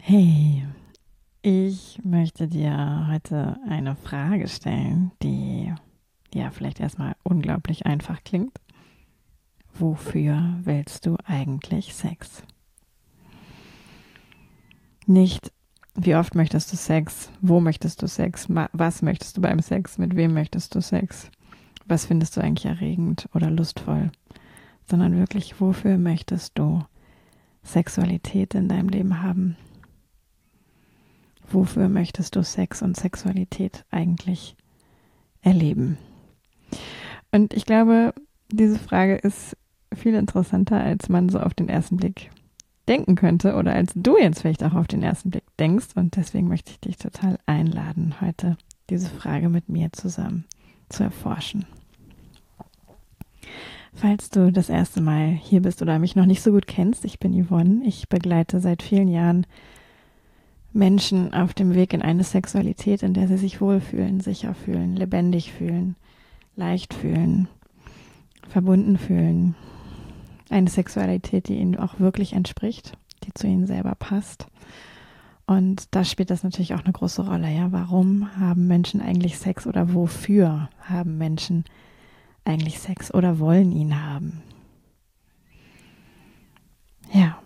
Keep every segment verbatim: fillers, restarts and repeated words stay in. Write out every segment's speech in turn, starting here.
Hey, ich möchte dir heute eine Frage stellen, die ja vielleicht erstmal unglaublich einfach klingt. Wofür willst du eigentlich Sex? Nicht, wie oft möchtest du Sex? Wo möchtest du Sex? Was möchtest du beim Sex? Mit wem möchtest du Sex? Was findest du eigentlich erregend oder lustvoll? Sondern wirklich, wofür möchtest du Sexualität in deinem Leben haben? Wofür möchtest du Sex und Sexualität eigentlich erleben? Und ich glaube, diese Frage ist viel interessanter, als man so auf den ersten Blick denken könnte oder als du jetzt vielleicht auch auf den ersten Blick denkst. Und deswegen möchte ich dich total einladen, heute diese Frage mit mir zusammen zu erforschen. Falls du das erste Mal hier bist oder mich noch nicht so gut kennst, ich bin Yvonne. Ich begleite seit vielen Jahren Menschen auf dem Weg in eine Sexualität, in der sie sich wohlfühlen, sicher fühlen, lebendig fühlen, leicht fühlen, verbunden fühlen. Eine Sexualität, die ihnen auch wirklich entspricht, die zu ihnen selber passt. Und da spielt das natürlich auch eine große Rolle. Ja, warum haben Menschen eigentlich Sex oder wofür haben Menschen eigentlich Sex oder wollen ihn haben? Ja.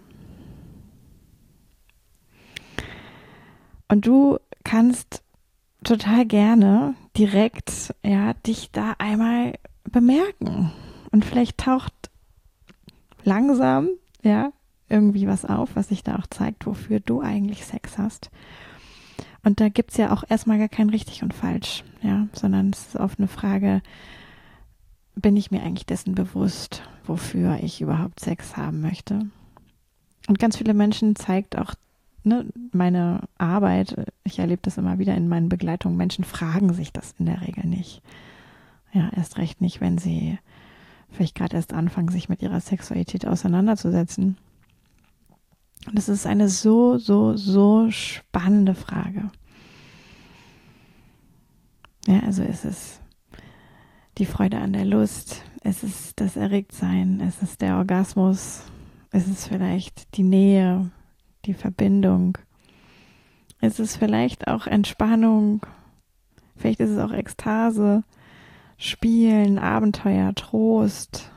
Und du kannst total gerne direkt, ja, dich da einmal bemerken. Und vielleicht taucht langsam, ja, irgendwie was auf, was sich da auch zeigt, wofür du eigentlich Sex hast. Und da gibt's ja auch erstmal gar kein richtig und falsch, ja, sondern es ist oft eine Frage, bin ich mir eigentlich dessen bewusst, wofür ich überhaupt Sex haben möchte? Und ganz viele Menschen zeigt auch Ne, meine Arbeit, ich erlebe das immer wieder in meinen Begleitungen, Menschen fragen sich das in der Regel nicht. Ja, erst recht nicht, wenn sie vielleicht gerade erst anfangen, sich mit ihrer Sexualität auseinanderzusetzen. Und das ist eine so, so, so spannende Frage. Ja, also ist es die Freude an der Lust, ist es das Erregtsein, ist es der Orgasmus, ist es vielleicht die Nähe, die Verbindung? Ist es vielleicht auch Entspannung? Vielleicht ist es auch Ekstase, Spielen, Abenteuer, Trost,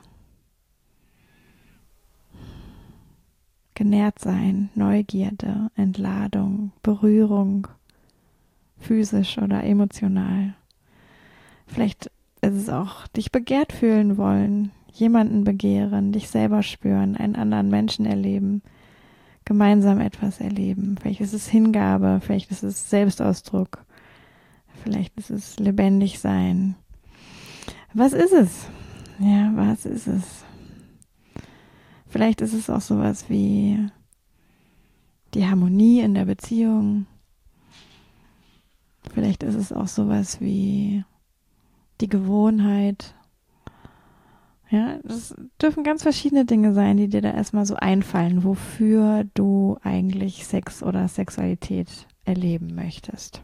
genährt sein, Neugierde, Entladung, Berührung, physisch oder emotional. Vielleicht ist es auch dich begehrt fühlen wollen, jemanden begehren, dich selber spüren, einen anderen Menschen erleben, gemeinsam etwas erleben. Vielleicht ist es Hingabe, vielleicht ist es Selbstausdruck, vielleicht ist es lebendig sein. Was ist es? Ja, was ist es? Vielleicht ist es auch sowas wie die Harmonie in der Beziehung. Vielleicht ist es auch sowas wie die Gewohnheit. Ja, das dürfen ganz verschiedene Dinge sein, die dir da erstmal so einfallen, wofür du eigentlich Sex oder Sexualität erleben möchtest.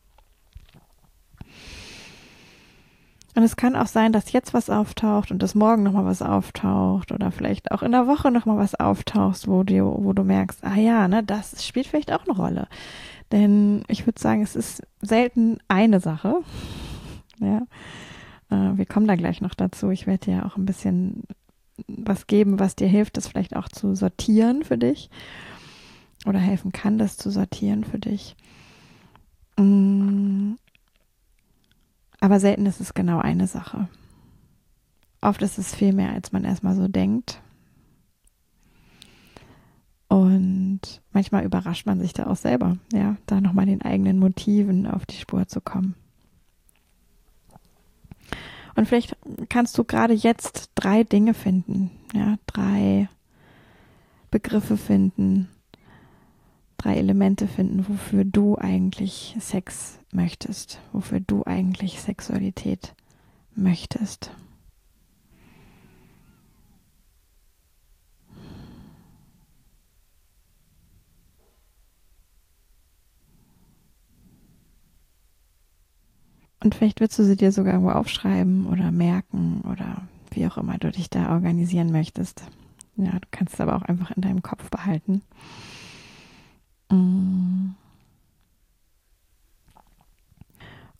Und es kann auch sein, dass jetzt was auftaucht und dass morgen nochmal was auftaucht oder vielleicht auch in der Woche nochmal was auftaucht, wo du, wo du merkst, ah ja, ne, das spielt vielleicht auch eine Rolle. Denn ich würde sagen, es ist selten eine Sache. Ja. Wir kommen da gleich noch dazu. Ich werde dir auch ein bisschen was geben, was dir hilft, das vielleicht auch zu sortieren für dich oder helfen kann, das zu sortieren für dich. Aber selten ist es genau eine Sache. Oft ist es viel mehr, als man erstmal so denkt. Und manchmal überrascht man sich da auch selber, ja, da nochmal den eigenen Motiven auf die Spur zu kommen. Und vielleicht kannst du gerade jetzt drei Dinge finden, ja, drei Begriffe finden, drei Elemente finden, wofür du eigentlich Sex möchtest, wofür du eigentlich Sexualität möchtest. Und vielleicht willst du sie dir sogar irgendwo aufschreiben oder merken oder wie auch immer du dich da organisieren möchtest. Ja, du kannst es aber auch einfach in deinem Kopf behalten. Und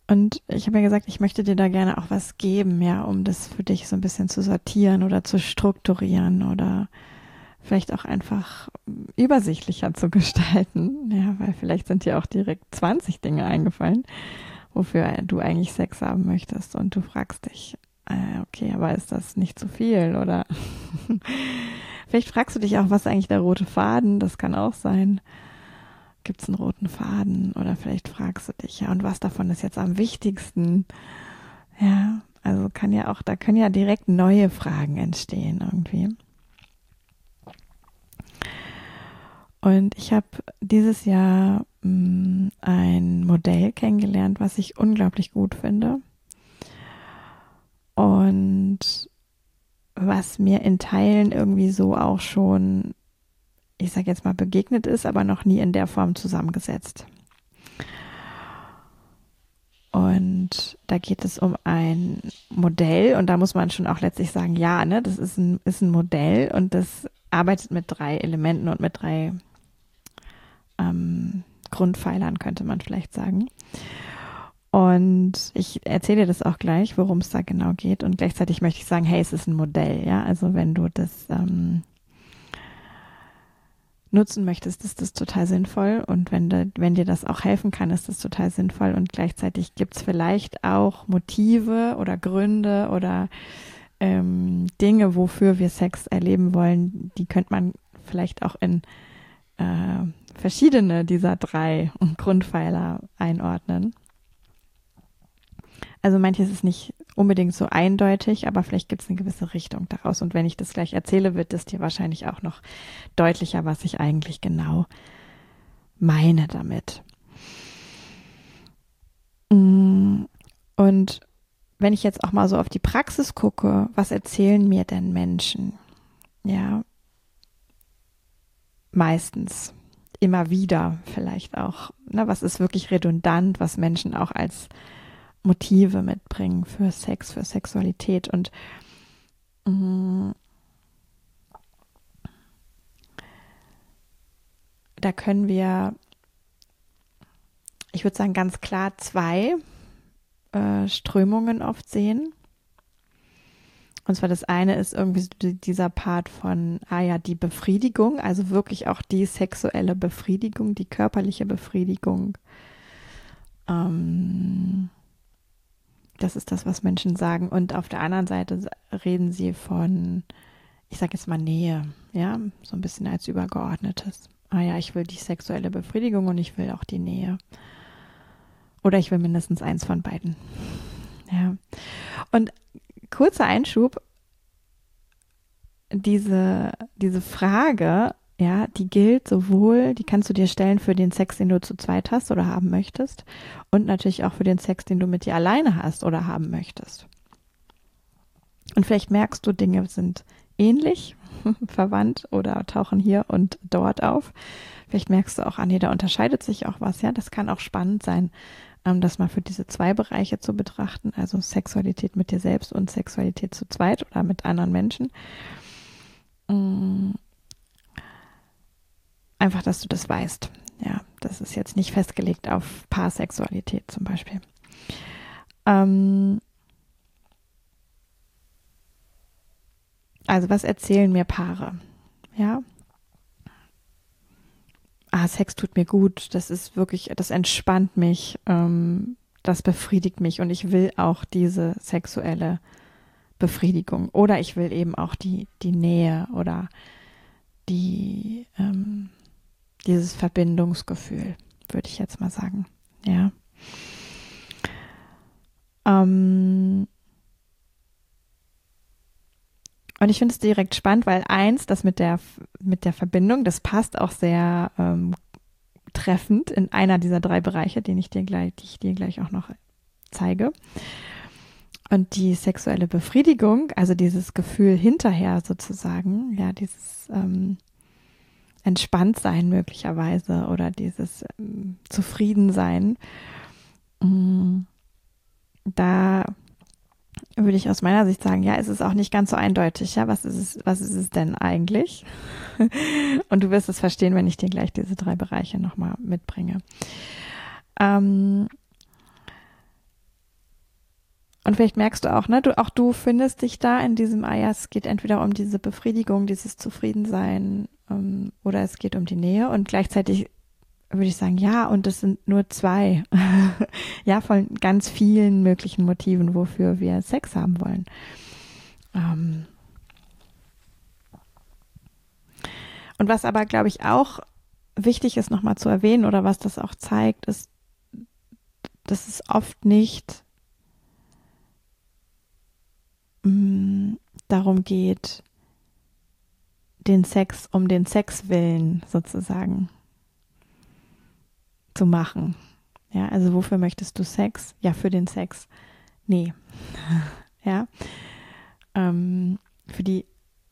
Und ich habe ja gesagt, ich möchte dir da gerne auch was geben, ja, um das für dich so ein bisschen zu sortieren oder zu strukturieren oder vielleicht auch einfach übersichtlicher zu gestalten. Ja, weil vielleicht sind dir auch direkt zwanzig Dinge eingefallen, wofür du eigentlich Sex haben möchtest. Und du fragst dich, äh, okay, aber ist das nicht zu viel? Oder vielleicht fragst du dich auch, was ist eigentlich der rote Faden? Das kann auch sein. Gibt es einen roten Faden? Oder vielleicht fragst du dich, ja, und was davon ist jetzt am wichtigsten? Ja, also kann ja auch, da können ja direkt neue Fragen entstehen irgendwie. Und ich habe dieses Jahr mh, ein Modell kennengelernt, was ich unglaublich gut finde. Und was mir in Teilen irgendwie so auch schon, ich sage jetzt mal, begegnet ist, aber noch nie in der Form zusammengesetzt. Und da geht es um ein Modell und da muss man schon auch letztlich sagen, ja, ne, das ist ein, ist ein Modell und das arbeitet mit drei Elementen und mit drei ähm, Grundpfeilern, könnte man vielleicht sagen. Und ich erzähle dir das auch gleich, worum es da genau geht. Und gleichzeitig möchte ich sagen, hey, es ist ein Modell, ja. Also wenn du das ähm, nutzen möchtest, ist das total sinnvoll. Und wenn, de, wenn dir das auch helfen kann, ist das total sinnvoll. Und gleichzeitig gibt es vielleicht auch Motive oder Gründe oder ähm, Dinge, wofür wir Sex erleben wollen, die könnte man vielleicht auch in äh, verschiedene dieser drei Grundpfeiler einordnen. Also manches ist nicht unbedingt so eindeutig, aber vielleicht gibt es eine gewisse Richtung daraus. Und wenn ich das gleich erzähle, wird es dir wahrscheinlich auch noch deutlicher, was ich eigentlich genau meine damit. Und wenn ich jetzt auch mal so auf die Praxis gucke, was erzählen mir denn Menschen? Ja, meistens, immer wieder vielleicht auch. Ne, was ist wirklich redundant, was Menschen auch als Motive mitbringen für Sex, für Sexualität. Und mh, da können wir, ich würde sagen, ganz klar zwei äh, Strömungen oft sehen. Und zwar das eine ist irgendwie dieser Part von, ah ja, die Befriedigung, also wirklich auch die sexuelle Befriedigung, die körperliche Befriedigung. Ähm, Das ist das, was Menschen sagen. Und auf der anderen Seite reden sie von, ich sage jetzt mal Nähe, ja, so ein bisschen als Übergeordnetes. Ah ja, ich will die sexuelle Befriedigung und ich will auch die Nähe. Oder ich will mindestens eins von beiden. Ja. Und kurzer Einschub, diese, diese Frage, ja, die gilt sowohl, die kannst du dir stellen für den Sex, den du zu zweit hast oder haben möchtest und natürlich auch für den Sex, den du mit dir alleine hast oder haben möchtest. Und vielleicht merkst du, Dinge sind ähnlich, verwandt oder tauchen hier und dort auf. Vielleicht merkst du auch, ah nee, da unterscheidet sich auch was, ja. Das kann auch spannend sein, ähm, das mal für diese zwei Bereiche zu betrachten, also Sexualität mit dir selbst und Sexualität zu zweit oder mit anderen Menschen. Mhm. Einfach, dass du das weißt. Ja, das ist jetzt nicht festgelegt auf Paarsexualität zum Beispiel. Ähm also, was erzählen mir Paare? Ja. Ah, Sex tut mir gut. Das ist wirklich, das entspannt mich. Ähm, das befriedigt mich und ich will auch diese sexuelle Befriedigung. Oder ich will eben auch die, die Nähe oder die, ähm, dieses Verbindungsgefühl, würde ich jetzt mal sagen. Ja. Ähm und ich finde es direkt spannend, weil eins, das mit der, mit der Verbindung, das passt auch sehr ähm, treffend in einer dieser drei Bereiche, den ich dir gleich, die ich dir gleich auch noch zeige. Und die sexuelle Befriedigung, also dieses Gefühl hinterher sozusagen, ja, dieses ähm, Entspanntsein möglicherweise oder dieses ähm, Zufriedensein, mh, da würde ich aus meiner Sicht sagen, ja, es ist auch nicht ganz so eindeutig, ja, was ist es, was ist es denn eigentlich? Und du wirst es verstehen, wenn ich dir gleich diese drei Bereiche nochmal mitbringe. Ähm, Und vielleicht merkst du auch, ne, du, auch du findest dich da in diesem, ah ja, es geht entweder um diese Befriedigung, dieses Zufriedensein, ähm, oder es geht um die Nähe. Und gleichzeitig würde ich sagen, ja, und es sind nur zwei, ja, von ganz vielen möglichen Motiven, wofür wir Sex haben wollen. Ähm und was aber, glaube ich, auch wichtig ist, nochmal zu erwähnen, oder was das auch zeigt, ist, dass es oft nicht mh, darum geht, den Sex um den Sex willen sozusagen zu machen. Ja, also wofür möchtest du Sex? Ja, für den Sex. Nee. Ja. Ähm, für die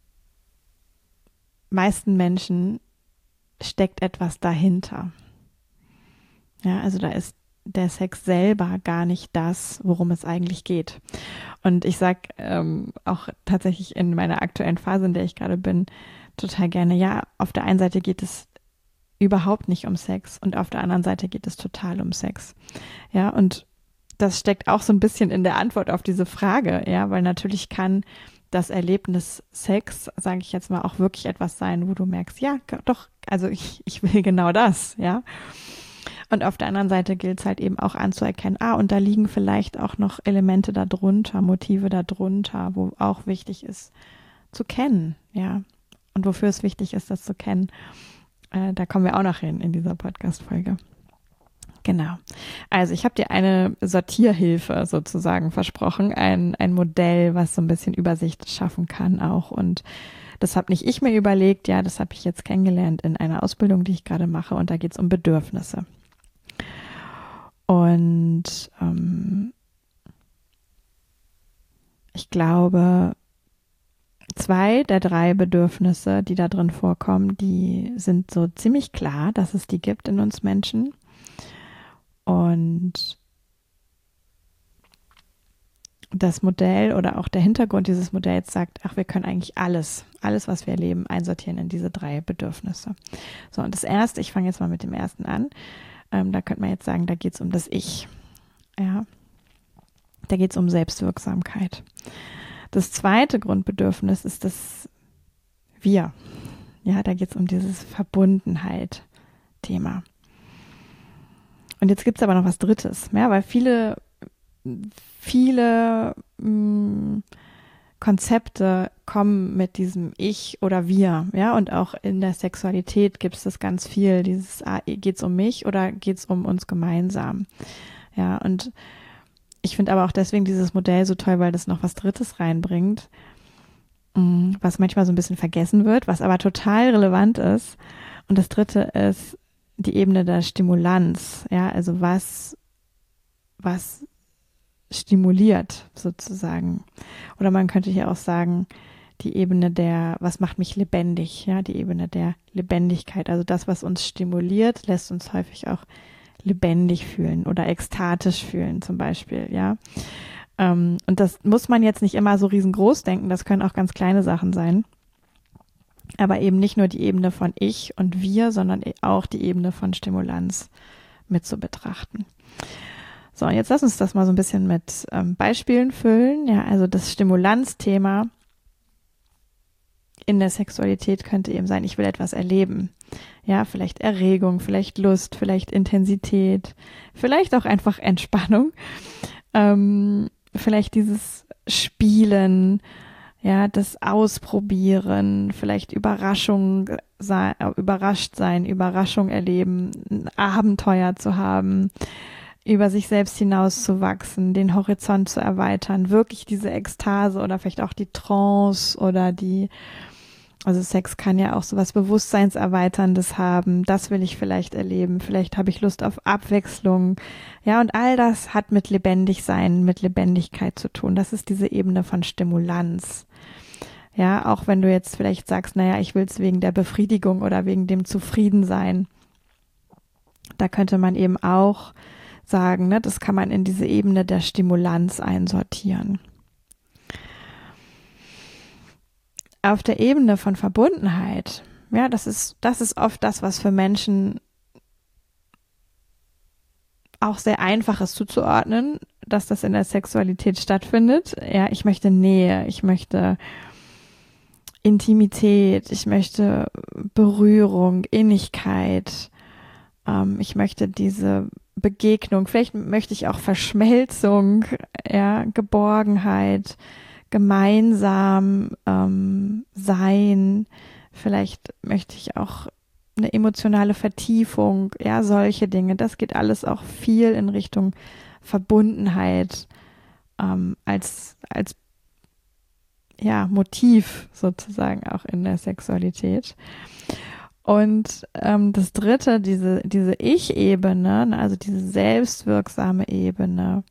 meisten Menschen steckt etwas dahinter. Ja, also da ist der Sex selber gar nicht das, worum es eigentlich geht. Und ich sage ähm, auch tatsächlich in meiner aktuellen Phase, in der ich gerade bin, total gerne, ja, auf der einen Seite geht es überhaupt nicht um Sex und auf der anderen Seite geht es total um Sex. Ja, und das steckt auch so ein bisschen in der Antwort auf diese Frage, ja, weil natürlich kann das Erlebnis Sex, sage ich jetzt mal, auch wirklich etwas sein, wo du merkst, ja, doch, also ich, ich will genau das, ja. Und auf der anderen Seite gilt es halt eben auch anzuerkennen, ah, und da liegen vielleicht auch noch Elemente darunter, Motive darunter, wo auch wichtig ist zu kennen, ja. Und wofür es wichtig ist, das zu kennen, äh, da kommen wir auch noch hin in dieser Podcast-Folge. Genau. Also ich habe dir eine Sortierhilfe sozusagen versprochen, ein, ein Modell, was so ein bisschen Übersicht schaffen kann auch. Und das habe nicht ich mir überlegt, ja, das habe ich jetzt kennengelernt in einer Ausbildung, die ich gerade mache. Und da geht es um Bedürfnisse. Und ähm, ich glaube, zwei der drei Bedürfnisse, die da drin vorkommen, die sind so ziemlich klar, dass es die gibt in uns Menschen. Und das Modell oder auch der Hintergrund dieses Modells sagt, ach, wir können eigentlich alles, alles, was wir erleben, einsortieren in diese drei Bedürfnisse. So, und das erste, ich fange jetzt mal mit dem ersten an, ähm, da könnte man jetzt sagen, da geht es um das Ich. Ja, da geht es um Selbstwirksamkeit. Das zweite Grundbedürfnis ist das Wir. Ja, da geht es um dieses Verbundenheit-Thema. Und jetzt gibt es aber noch was Drittes, ja, weil viele, viele mh, Konzepte kommen mit diesem Ich oder Wir, ja, und auch in der Sexualität gibt es das ganz viel, dieses, ah, geht es um mich oder geht es um uns gemeinsam, ja, und ich finde aber auch deswegen dieses Modell so toll, weil das noch was Drittes reinbringt, mh, was manchmal so ein bisschen vergessen wird, was aber total relevant ist. Und das Dritte ist die Ebene der Stimulanz, ja, also was, was stimuliert sozusagen. Oder man könnte hier auch sagen, die Ebene der, was macht mich lebendig, ja, die Ebene der Lebendigkeit. Also das, was uns stimuliert, lässt uns häufig auch lebendig fühlen oder ekstatisch fühlen zum Beispiel, ja. Ähm, und das muss man jetzt nicht immer so riesengroß denken, das können auch ganz kleine Sachen sein. Aber eben nicht nur die Ebene von Ich und Wir, sondern auch die Ebene von Stimulanz mit zu betrachten. So, und jetzt lass uns das mal so ein bisschen mit ähm, Beispielen füllen. Ja, also das Stimulanzthema in der Sexualität könnte eben sein, ich will etwas erleben. Ja, vielleicht Erregung, vielleicht Lust, vielleicht Intensität, vielleicht auch einfach Entspannung, ähm, vielleicht dieses Spielen, ja, das Ausprobieren, vielleicht Überraschung sein, überrascht sein, Überraschung erleben, ein Abenteuer zu haben, über sich selbst hinauszuwachsen, den Horizont zu erweitern, wirklich diese Ekstase oder vielleicht auch die Trance oder die, also Sex kann ja auch so was Bewusstseinserweiterndes haben, das will ich vielleicht erleben, vielleicht habe ich Lust auf Abwechslung, ja, und all das hat mit Lebendigsein, mit Lebendigkeit zu tun, das ist diese Ebene von Stimulanz. Ja, auch wenn du jetzt vielleicht sagst, naja, ich will es wegen der Befriedigung oder wegen dem Zufriedensein, da könnte man eben auch sagen, ne, das kann man in diese Ebene der Stimulanz einsortieren. Auf der Ebene von Verbundenheit, ja, das ist, das ist oft das, was für Menschen auch sehr einfach ist zuzuordnen. dass das in der Sexualität stattfindet. Ja, ich möchte Nähe, ich möchte Intimität, ich möchte Berührung, Innigkeit, ähm, ich möchte diese Begegnung, vielleicht möchte ich auch Verschmelzung, ja, Geborgenheit, gemeinsam ähm, sein, vielleicht möchte ich auch eine emotionale Vertiefung, ja, solche Dinge. Das geht alles auch viel in Richtung Verbundenheit ähm, als, als ja, Motiv sozusagen auch in der Sexualität. Und ähm, das dritte, diese, diese Ich-Ebene, also diese selbstwirksame Ebene,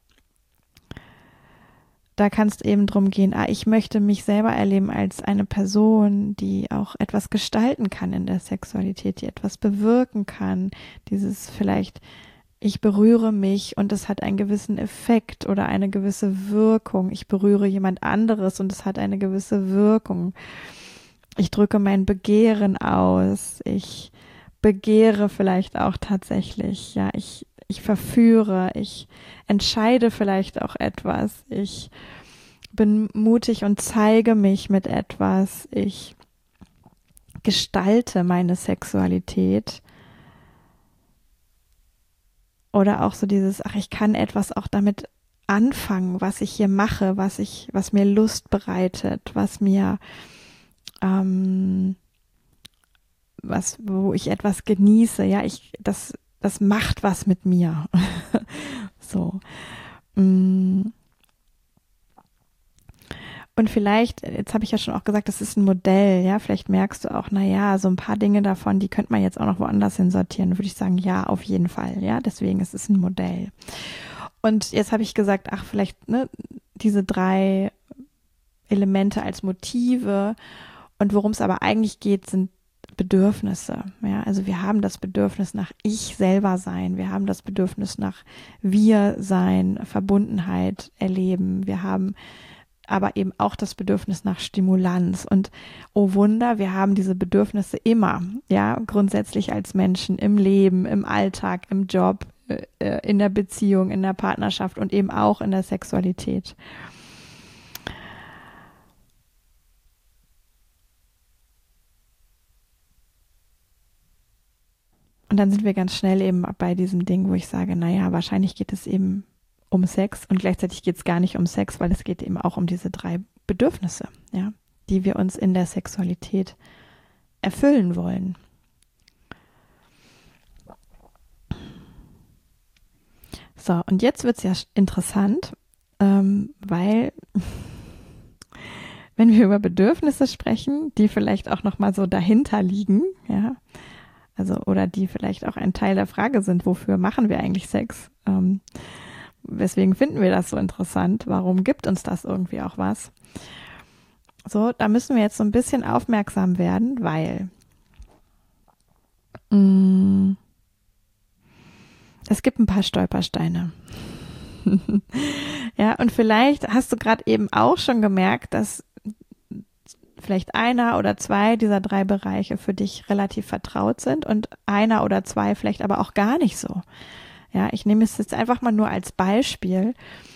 da kann es eben drum gehen, ah, ich möchte mich selber erleben als eine Person, die auch etwas gestalten kann in der Sexualität, die etwas bewirken kann. Dieses vielleicht, ich berühre mich und es hat einen gewissen Effekt oder eine gewisse Wirkung. Ich berühre jemand anderes und es hat eine gewisse Wirkung. Ich drücke mein Begehren aus. Ich begehre vielleicht auch tatsächlich. Ja, ich, ich verführe. Ich entscheide vielleicht auch etwas. Ich bin mutig und zeige mich mit etwas. Ich gestalte meine Sexualität. Oder auch so dieses, ach, ich kann etwas auch damit anfangen, was ich hier mache, was ich, was mir Lust bereitet, was mir, ähm, was, wo ich etwas genieße. Ja, ich, das, das macht was mit mir. So. Und vielleicht, jetzt habe ich ja schon auch gesagt, das ist ein Modell, ja, vielleicht merkst du auch, naja, so ein paar Dinge davon, die könnte man jetzt auch noch woanders hin sortieren, würde ich sagen, ja, auf jeden Fall, ja, deswegen ist es ein Modell. Und jetzt habe ich gesagt, ach, vielleicht, ne, diese drei Elemente als Motive und worum es aber eigentlich geht, sind Bedürfnisse, ja, also wir haben das Bedürfnis nach Ich selber sein, wir haben das Bedürfnis nach Wir sein, Verbundenheit erleben, wir haben aber eben auch das Bedürfnis nach Stimulanz. Und oh Wunder, wir haben diese Bedürfnisse immer, ja, grundsätzlich als Menschen im Leben, im Alltag, im Job, äh, in der Beziehung, in der Partnerschaft und eben auch in der Sexualität. Und dann sind wir ganz schnell eben bei diesem Ding, wo ich sage, naja, wahrscheinlich geht es eben um Sex und gleichzeitig geht es gar nicht um Sex, weil es geht eben auch um diese drei Bedürfnisse, ja, die wir uns in der Sexualität erfüllen wollen. So, und jetzt wird es ja interessant, ähm, weil wenn wir über Bedürfnisse sprechen, die vielleicht auch nochmal so dahinter liegen, ja, also oder die vielleicht auch ein Teil der Frage sind, wofür machen wir eigentlich Sex? Ähm, Weswegen finden wir das so interessant? Warum gibt uns das irgendwie auch was? So, da müssen wir jetzt so ein bisschen aufmerksam werden, weil mh, es gibt ein paar Stolpersteine. Ja, und vielleicht hast du gerade eben auch schon gemerkt, dass vielleicht einer oder zwei dieser drei Bereiche für dich relativ vertraut sind und einer oder zwei vielleicht aber auch gar nicht so. Ja, ich nehme es jetzt einfach mal nur als Beispiel.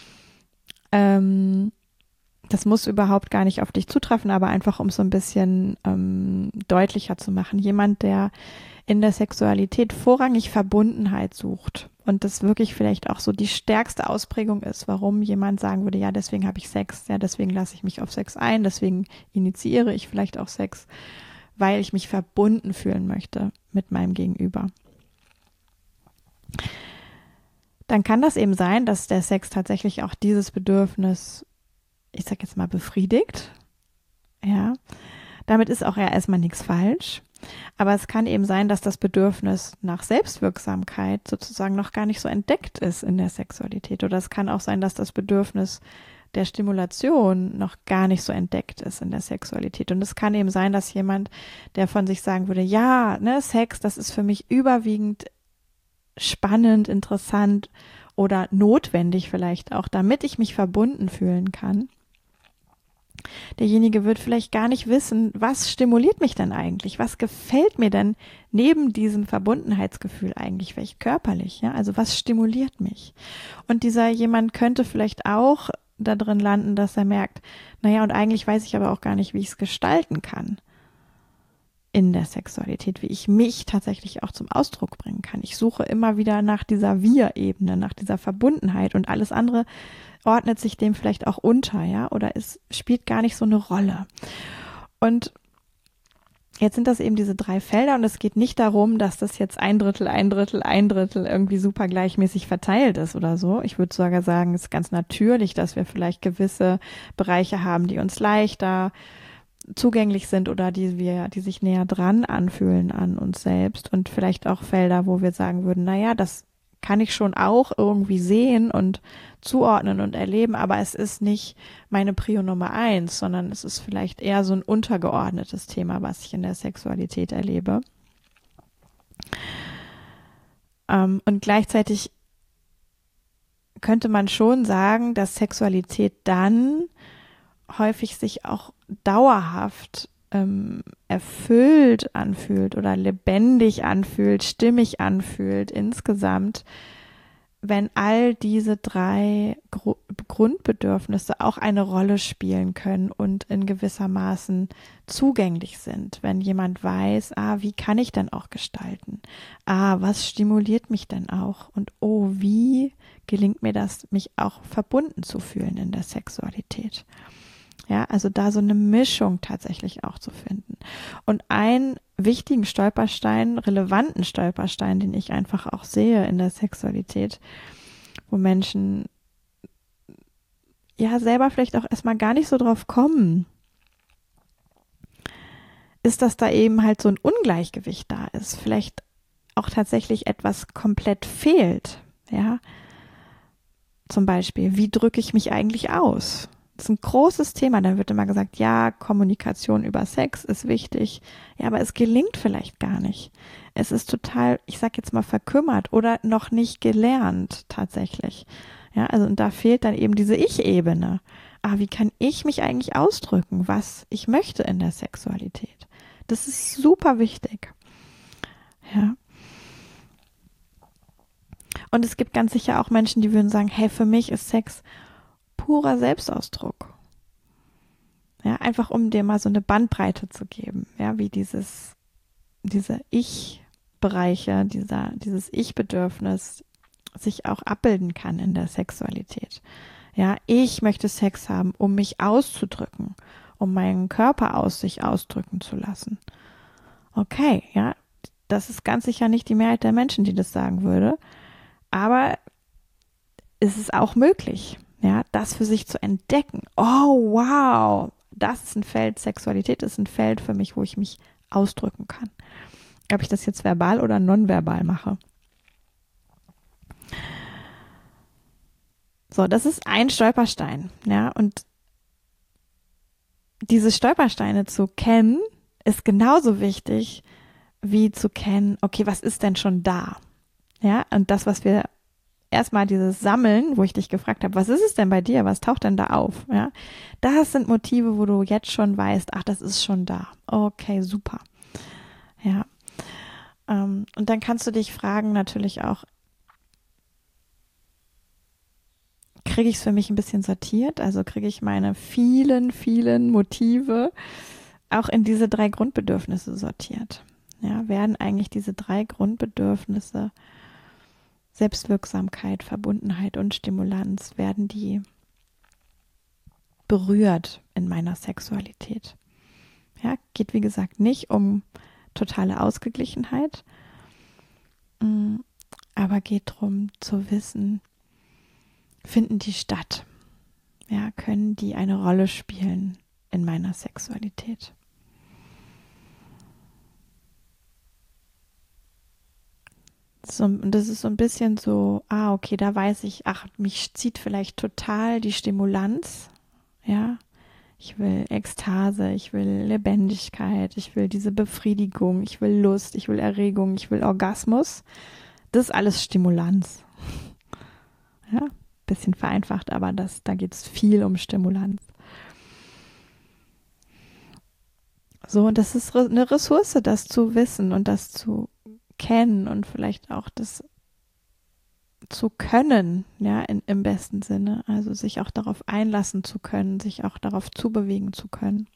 Ähm, das muss überhaupt gar nicht auf dich zutreffen, aber einfach um so ein bisschen ähm, deutlicher zu machen. Jemand, der in der Sexualität vorrangig Verbundenheit sucht und das wirklich vielleicht auch so die stärkste Ausprägung ist, warum jemand sagen würde, ja, deswegen habe ich Sex, ja, deswegen lasse ich mich auf Sex ein, deswegen initiiere ich vielleicht auch Sex, weil ich mich verbunden fühlen möchte mit meinem Gegenüber. Dann kann das eben sein, dass der Sex tatsächlich auch dieses Bedürfnis, ich sag jetzt mal, befriedigt. Ja, damit ist auch ja erstmal nichts falsch. Aber es kann eben sein, dass das Bedürfnis nach Selbstwirksamkeit sozusagen noch gar nicht so entdeckt ist in der Sexualität. Oder es kann auch sein, dass das Bedürfnis der Stimulation noch gar nicht so entdeckt ist in der Sexualität. Und es kann eben sein, dass jemand, der von sich sagen würde, ja, ne, Sex, das ist für mich überwiegend spannend, interessant oder notwendig vielleicht auch, damit ich mich verbunden fühlen kann. Derjenige wird vielleicht gar nicht wissen, was stimuliert mich denn eigentlich? Was gefällt mir denn neben diesem Verbundenheitsgefühl eigentlich, vielleicht körperlich? Ja? Also was stimuliert mich? Und dieser jemand könnte vielleicht auch da drin landen, dass er merkt, naja, und eigentlich weiß ich aber auch gar nicht, wie ich es gestalten kann in der Sexualität, wie ich mich tatsächlich auch zum Ausdruck bringen kann. Ich suche immer wieder nach dieser Wir-Ebene, nach dieser Verbundenheit, und alles andere ordnet sich dem vielleicht auch unter, ja, oder es spielt gar nicht so eine Rolle. Und jetzt sind das eben diese drei Felder, und es geht nicht darum, dass das jetzt ein Drittel, ein Drittel, ein Drittel irgendwie super gleichmäßig verteilt ist oder so. Ich würde sogar sagen, es ist ganz natürlich, dass wir vielleicht gewisse Bereiche haben, die uns leichter zugänglich sind oder die wir, die sich näher dran anfühlen an uns selbst, und vielleicht auch Felder, wo wir sagen würden, naja, das kann ich schon auch irgendwie sehen und zuordnen und erleben, aber es ist nicht meine Prio Nummer eins, sondern es ist vielleicht eher so ein untergeordnetes Thema, was ich in der Sexualität erlebe. Ähm, und gleichzeitig könnte man schon sagen, dass Sexualität dann häufig sich auch dauerhaft ähm, erfüllt anfühlt oder lebendig anfühlt, stimmig anfühlt insgesamt, wenn all diese drei Gru- Grundbedürfnisse auch eine Rolle spielen können und in gewissermaßen zugänglich sind. Wenn jemand weiß, ah, wie kann ich denn auch gestalten? Ah, was stimuliert mich denn auch? Und oh, wie gelingt mir das, mich auch verbunden zu fühlen in der Sexualität? Ja, also da so eine Mischung tatsächlich auch zu finden. Und einen wichtigen Stolperstein, relevanten Stolperstein, den ich einfach auch sehe in der Sexualität, wo Menschen ja selber vielleicht auch erstmal gar nicht so drauf kommen, ist, dass da eben halt so ein Ungleichgewicht da ist. Vielleicht auch tatsächlich etwas komplett fehlt. Ja, zum Beispiel, wie drücke ich mich eigentlich aus? Das ist ein großes Thema. Da wird immer gesagt, ja, Kommunikation über Sex ist wichtig. Ja, aber es gelingt vielleicht gar nicht. Es ist total, ich sag jetzt mal, verkümmert oder noch nicht gelernt tatsächlich. Ja, also und da fehlt dann eben diese Ich-Ebene. Ah, wie kann ich mich eigentlich ausdrücken, was ich möchte in der Sexualität? Das ist super wichtig. Ja. Und es gibt ganz sicher auch Menschen, die würden sagen, hey, für mich ist Sex purer Selbstausdruck. Ja, einfach um dir mal so eine Bandbreite zu geben, ja, wie dieses, diese Ich-Bereiche, dieser, dieses Ich-Bedürfnis sich auch abbilden kann in der Sexualität. Ja, ich möchte Sex haben, um mich auszudrücken, um meinen Körper aus sich ausdrücken zu lassen. Okay, ja, das ist ganz sicher nicht die Mehrheit der Menschen, die das sagen würde, aber es ist auch möglich. Ja, das für sich zu entdecken. Oh, wow. Das ist ein Feld, Sexualität ist ein Feld für mich, wo ich mich ausdrücken kann. Ob ich das jetzt verbal oder nonverbal mache. So, das ist ein Stolperstein. Ja, und diese Stolpersteine zu kennen, ist genauso wichtig, wie zu kennen, okay, was ist denn schon da? Ja, und das, was wir erstmal dieses Sammeln, wo ich dich gefragt habe, was ist es denn bei dir? Was taucht denn da auf? Ja, das sind Motive, wo du jetzt schon weißt, ach, das ist schon da. Okay, super. Ja. Ähm, und dann kannst du dich fragen natürlich auch, kriege ich es für mich ein bisschen sortiert? Also kriege ich meine vielen, vielen Motive auch in diese drei Grundbedürfnisse sortiert? Ja, werden eigentlich diese drei Grundbedürfnisse Selbstwirksamkeit, Verbundenheit und Stimulanz, werden die berührt in meiner Sexualität. Ja, geht wie gesagt nicht um totale Ausgeglichenheit, aber geht darum zu wissen, finden die statt? Ja, können die eine Rolle spielen in meiner Sexualität? So, und das ist so ein bisschen so, ah, okay, da weiß ich, ach, mich zieht vielleicht total die Stimulanz, ja. Ich will Ekstase, ich will Lebendigkeit, ich will diese Befriedigung, ich will Lust, ich will Erregung, ich will Orgasmus. Das ist alles Stimulanz. Ja, bisschen vereinfacht, aber das, da geht es viel um Stimulanz. So, und das ist eine Ressource, das zu wissen und das zu kennen und vielleicht auch das zu können, ja, in, im besten Sinne. Also sich auch darauf einlassen zu können, sich auch darauf zubewegen zu können.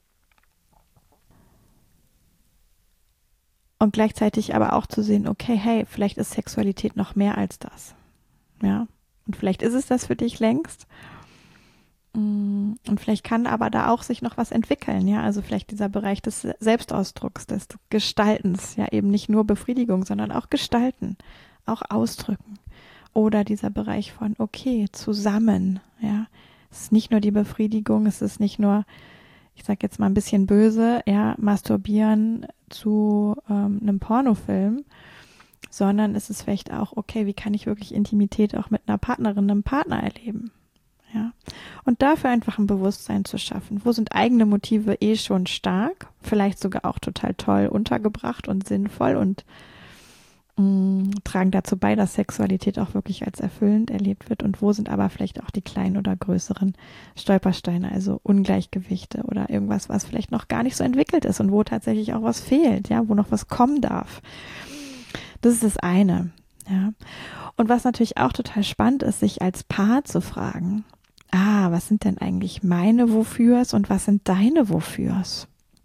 Und gleichzeitig aber auch zu sehen, okay, hey, vielleicht ist Sexualität noch mehr als das. Ja, und vielleicht ist es das für dich längst. Und vielleicht kann aber da auch sich noch was entwickeln, ja, also vielleicht dieser Bereich des Selbstausdrucks, des Gestaltens, ja, eben nicht nur Befriedigung, sondern auch gestalten, auch ausdrücken. Oder dieser Bereich von, okay, zusammen, ja. Es ist nicht nur die Befriedigung, es ist nicht nur, ich sag jetzt mal ein bisschen böse, ja, masturbieren zu ähm, einem Pornofilm, sondern es ist vielleicht auch, okay, wie kann ich wirklich Intimität auch mit einer Partnerin, einem Partner erleben? Ja. Und dafür einfach ein Bewusstsein zu schaffen. Wo sind eigene Motive eh schon stark, vielleicht sogar auch total toll untergebracht und sinnvoll und mh, tragen dazu bei, dass Sexualität auch wirklich als erfüllend erlebt wird. Und wo sind aber vielleicht auch die kleinen oder größeren Stolpersteine, also Ungleichgewichte oder irgendwas, was vielleicht noch gar nicht so entwickelt ist und wo tatsächlich auch was fehlt, ja, wo noch was kommen darf. Das ist das eine, ja. Und was natürlich auch total spannend ist, sich als Paar zu fragen, ah, was sind denn eigentlich meine Wofürs und was sind deine Wofürs?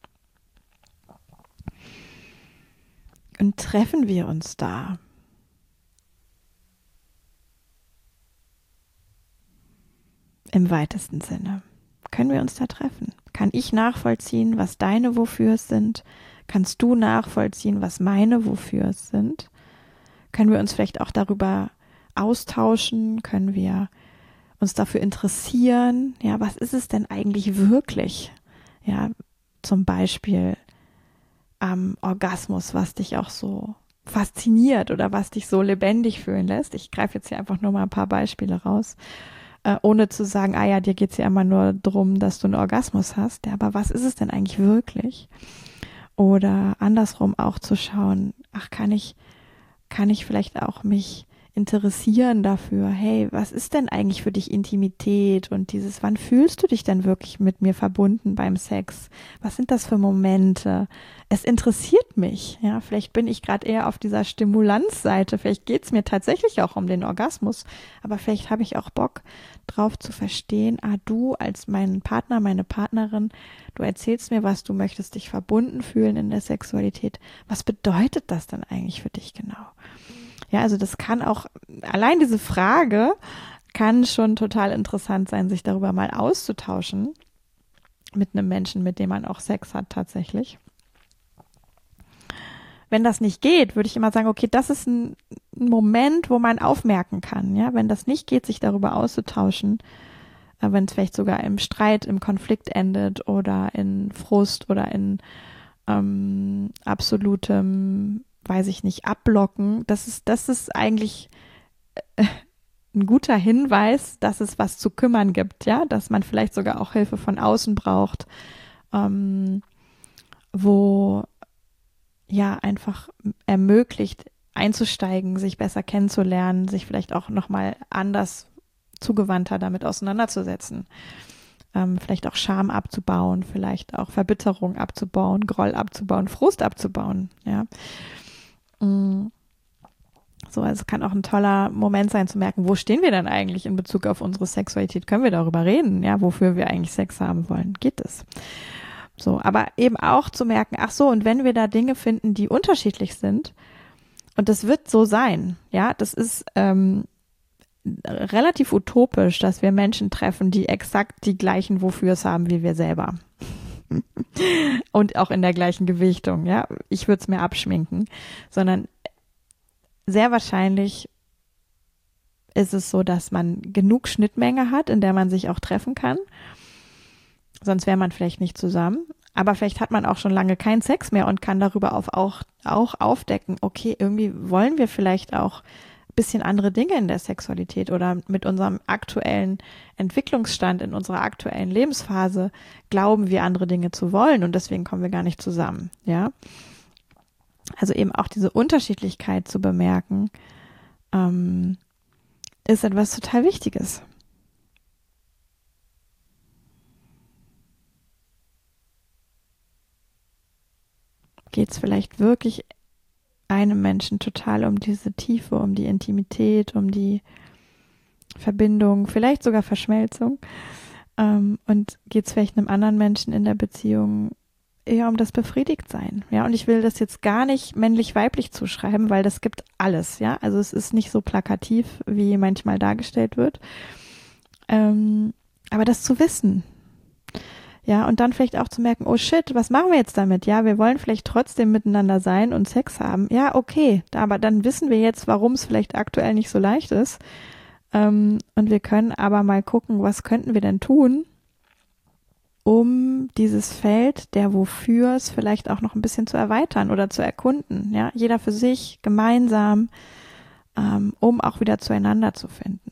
Und treffen wir uns da? Im weitesten Sinne. Können wir uns da treffen? Kann ich nachvollziehen, was deine Wofürs sind? Kannst du nachvollziehen, was meine Wofürs sind? Können wir uns vielleicht auch darüber austauschen? Können wir uns dafür interessieren? Ja, was ist es denn eigentlich wirklich? Ja, zum Beispiel am Orgasmus, was dich auch so fasziniert oder was dich so lebendig fühlen lässt. Ich greife jetzt hier einfach nur mal ein paar Beispiele raus, äh, ohne zu sagen, ah ja, dir geht es ja immer nur darum, dass du einen Orgasmus hast. Ja, aber was ist es denn eigentlich wirklich? Oder andersrum auch zu schauen, ach, kann ich, kann ich vielleicht auch mich interessieren dafür, hey, was ist denn eigentlich für dich Intimität und dieses, wann fühlst du dich denn wirklich mit mir verbunden beim Sex? Was sind das für Momente? Es interessiert mich, ja, vielleicht bin ich gerade eher auf dieser Stimulanzseite, vielleicht geht es mir tatsächlich auch um den Orgasmus, aber vielleicht habe ich auch Bock drauf zu verstehen, ah, du als mein Partner, meine Partnerin, du erzählst mir, was du möchtest, dich verbunden fühlen in der Sexualität. Was bedeutet das dann eigentlich für dich genau? Ja, also das kann auch, allein diese Frage kann schon total interessant sein, sich darüber mal auszutauschen mit einem Menschen, mit dem man auch Sex hat tatsächlich. Wenn das nicht geht, würde ich immer sagen, okay, das ist ein Moment, wo man aufmerken kann. Ja, wenn das nicht geht, sich darüber auszutauschen, wenn es vielleicht sogar im Streit, im Konflikt endet oder in Frust oder in ähm, absolutem, weiß ich nicht, Abblocken, das ist, das ist eigentlich äh, ein guter Hinweis, dass es was zu kümmern gibt, ja, dass man vielleicht sogar auch Hilfe von außen braucht, ähm, wo ja einfach ermöglicht, einzusteigen, sich besser kennenzulernen, sich vielleicht auch nochmal anders zugewandter damit auseinanderzusetzen. Ähm, vielleicht auch Scham abzubauen, vielleicht auch Verbitterung abzubauen, Groll abzubauen, Frust abzubauen, ja. So, also es kann auch ein toller Moment sein zu merken, wo stehen wir denn eigentlich in Bezug auf unsere Sexualität? Können wir darüber reden, ja, wofür wir eigentlich Sex haben wollen? Geht es? So, aber eben auch zu merken, ach so, und wenn wir da Dinge finden, die unterschiedlich sind, und das wird so sein, ja, das ist ähm, relativ utopisch, dass wir Menschen treffen, die exakt die gleichen Wofürs haben wie wir selber. Und auch in der gleichen Gewichtung, ja. Ich würde es mir abschminken, sondern sehr wahrscheinlich ist es so, dass man genug Schnittmenge hat, in der man sich auch treffen kann. Sonst wäre man vielleicht nicht zusammen. Aber vielleicht hat man auch schon lange keinen Sex mehr und kann darüber auf auch, auch aufdecken, okay, irgendwie wollen wir vielleicht auch ein bisschen andere Dinge in der Sexualität oder mit unserem aktuellen Entwicklungsstand, in unserer aktuellen Lebensphase glauben wir andere Dinge zu wollen und deswegen kommen wir gar nicht zusammen, ja. Also eben auch diese Unterschiedlichkeit zu bemerken, ähm, ist etwas total Wichtiges. geht es vielleicht wirklich einem Menschen total um diese Tiefe, um die Intimität, um die Verbindung, vielleicht sogar Verschmelzung. Ähm, und geht es vielleicht einem anderen Menschen in der Beziehung eher um das Befriedigtsein. Ja, und ich will das jetzt gar nicht männlich-weiblich zuschreiben, weil das gibt alles. Ja, also es ist nicht so plakativ, wie manchmal dargestellt wird. Ähm, aber das zu wissen. Ja, und dann vielleicht auch zu merken, oh shit, was machen wir jetzt damit? Ja, wir wollen vielleicht trotzdem miteinander sein und Sex haben. Ja, okay, aber dann wissen wir jetzt, warum es vielleicht aktuell nicht so leicht ist. Ähm, und wir können aber mal gucken, was könnten wir denn tun, um dieses Feld der Wofürs vielleicht auch noch ein bisschen zu erweitern oder zu erkunden. Ja, jeder für sich, gemeinsam, ähm, um auch wieder zueinander zu finden.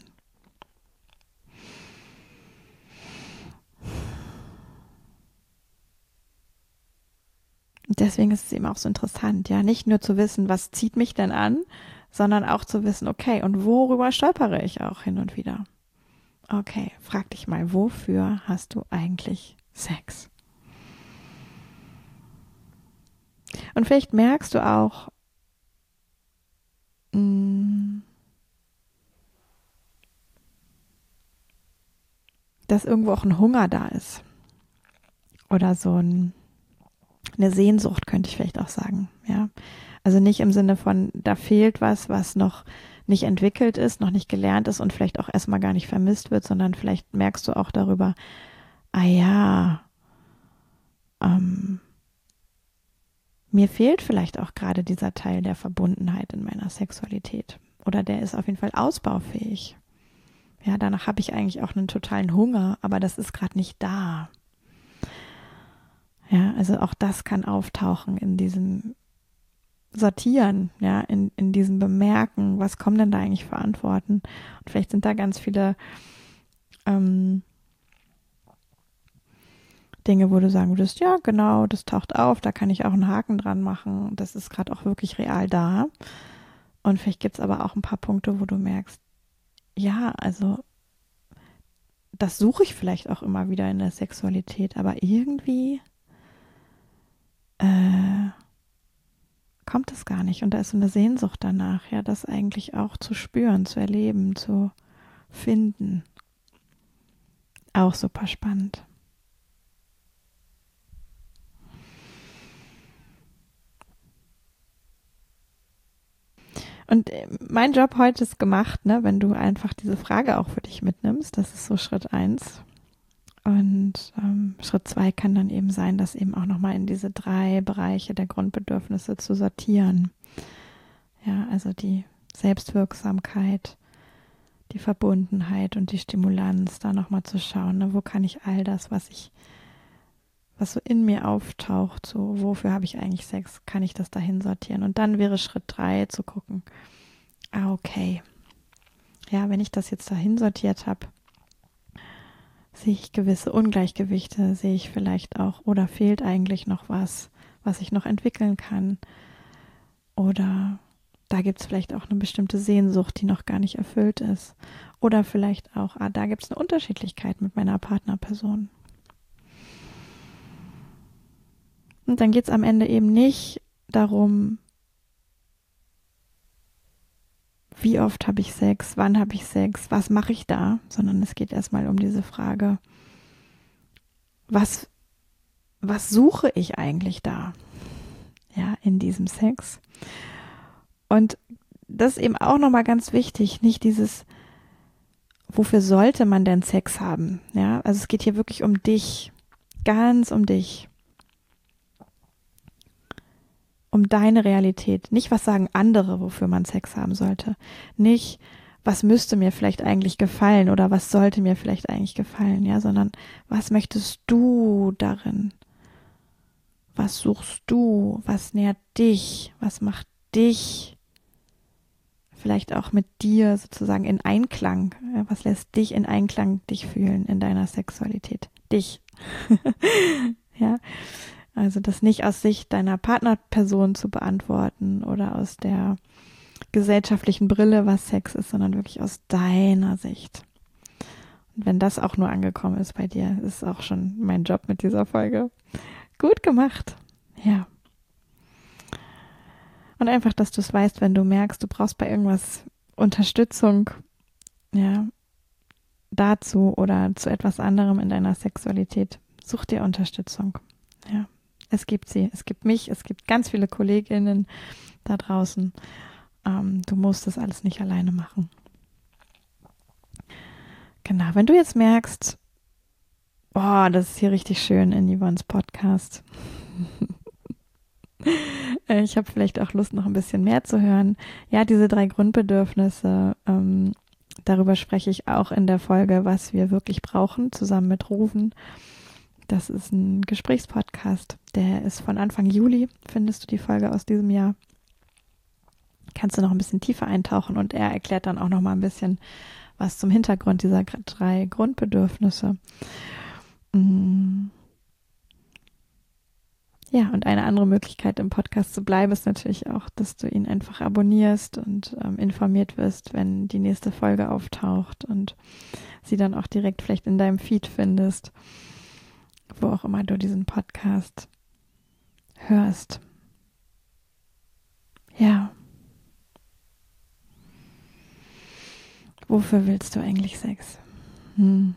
Und deswegen ist es eben auch so interessant, ja, nicht nur zu wissen, was zieht mich denn an, sondern auch zu wissen, okay, und worüber stolpere ich auch hin und wieder? Okay, frag dich mal, wofür hast du eigentlich Sex? Und vielleicht merkst du auch, mh, dass irgendwo auch ein Hunger da ist. Oder so ein eine Sehnsucht, könnte ich vielleicht auch sagen, ja. Also nicht im Sinne von, da fehlt was, was noch nicht entwickelt ist, noch nicht gelernt ist und vielleicht auch erstmal gar nicht vermisst wird, sondern vielleicht merkst du auch darüber, ah ja, ähm, mir fehlt vielleicht auch gerade dieser Teil der Verbundenheit in meiner Sexualität. Oder der ist auf jeden Fall ausbaufähig. Ja, danach habe ich eigentlich auch einen totalen Hunger, aber das ist gerade nicht da. Ja, also auch das kann auftauchen in diesem Sortieren, ja, in, in diesem Bemerken, was kommen denn da eigentlich für Antworten? Und vielleicht sind da ganz viele ähm, Dinge, wo du sagen würdest, ja, genau, das taucht auf, da kann ich auch einen Haken dran machen, das ist gerade auch wirklich real da. Und vielleicht gibt es aber auch ein paar Punkte, wo du merkst, ja, also das suche ich vielleicht auch immer wieder in der Sexualität, aber irgendwie äh, kommt es gar nicht. Und da ist so eine Sehnsucht danach, ja, das eigentlich auch zu spüren, zu erleben, zu finden. Auch super spannend. Und mein Job heute ist gemacht, ne, wenn du einfach diese Frage auch für dich mitnimmst. Das ist so Schritt eins. Und ähm, Schritt zwei kann dann eben sein, das eben auch nochmal in diese drei Bereiche der Grundbedürfnisse zu sortieren. Ja, also die Selbstwirksamkeit, die Verbundenheit und die Stimulanz, da nochmal zu schauen, ne, wo kann ich all das, was ich, was so in mir auftaucht, so wofür habe ich eigentlich Sex, kann ich das dahin sortieren? Und dann wäre Schritt drei zu gucken, ah, okay, ja, wenn ich das jetzt dahin sortiert habe, sehe ich gewisse Ungleichgewichte, sehe ich vielleicht auch, oder fehlt eigentlich noch was, was ich noch entwickeln kann? Oder da gibt es vielleicht auch eine bestimmte Sehnsucht, die noch gar nicht erfüllt ist. Oder vielleicht auch, ah, da gibt es eine Unterschiedlichkeit mit meiner Partnerperson. Und dann geht es am Ende eben nicht darum, wie oft habe ich Sex, wann habe ich Sex, was mache ich da, sondern es geht erstmal um diese Frage, was, was suche ich eigentlich da, ja, in diesem Sex? Und das ist eben auch nochmal ganz wichtig, nicht dieses, wofür sollte man denn Sex haben, ja, also es geht hier wirklich um dich, ganz um dich. Um deine Realität. Nicht, was sagen andere, wofür man Sex haben sollte. Nicht, was müsste mir vielleicht eigentlich gefallen oder was sollte mir vielleicht eigentlich gefallen, ja, sondern was möchtest du darin? Was suchst du? Was nährt dich? Was macht dich vielleicht auch mit dir sozusagen in Einklang? Was lässt dich in Einklang dich fühlen in deiner Sexualität? Dich. Ja. Also das nicht aus Sicht deiner Partnerperson zu beantworten oder aus der gesellschaftlichen Brille, was Sex ist, sondern wirklich aus deiner Sicht. Und wenn das auch nur angekommen ist bei dir, ist auch schon mein Job mit dieser Folge. Gut gemacht. Ja. Und einfach, dass du es weißt, wenn du merkst, du brauchst bei irgendwas Unterstützung, ja, dazu oder zu etwas anderem in deiner Sexualität, such dir Unterstützung. Ja, es gibt sie. Es gibt mich, es gibt ganz viele Kolleginnen da draußen. Ähm, du musst das alles nicht alleine machen. Genau, wenn du jetzt merkst, boah, das ist hier richtig schön in Yvonnes Podcast. Ich habe vielleicht auch Lust, noch ein bisschen mehr zu hören. Ja, diese drei Grundbedürfnisse, ähm, darüber spreche ich auch in der Folge, was wir wirklich brauchen, zusammen mit Rufen. Das ist ein Gesprächspodcast, der ist von Anfang Juli, findest du die Folge aus diesem Jahr. Kannst du noch ein bisschen tiefer eintauchen und er erklärt dann auch noch mal ein bisschen was zum Hintergrund dieser drei Grundbedürfnisse. Ja, und eine andere Möglichkeit im Podcast zu bleiben ist natürlich auch, dass du ihn einfach abonnierst und ähm, informiert wirst, wenn die nächste Folge auftaucht und sie dann auch direkt vielleicht in deinem Feed findest, wo auch immer du diesen Podcast hörst. Ja. Wofür willst du eigentlich Sex? Hm.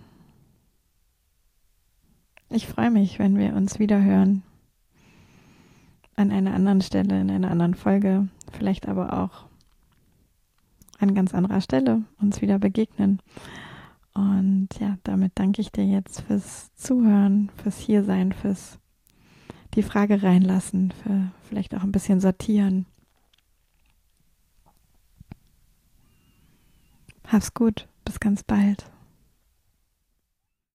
Ich freue mich, wenn wir uns wieder hören. An einer anderen Stelle, in einer anderen Folge, vielleicht aber auch an ganz anderer Stelle uns wieder begegnen. Und ja, damit danke ich dir jetzt fürs Zuhören, fürs Hiersein, fürs die Frage reinlassen, für vielleicht auch ein bisschen sortieren. Hab's gut, bis ganz bald.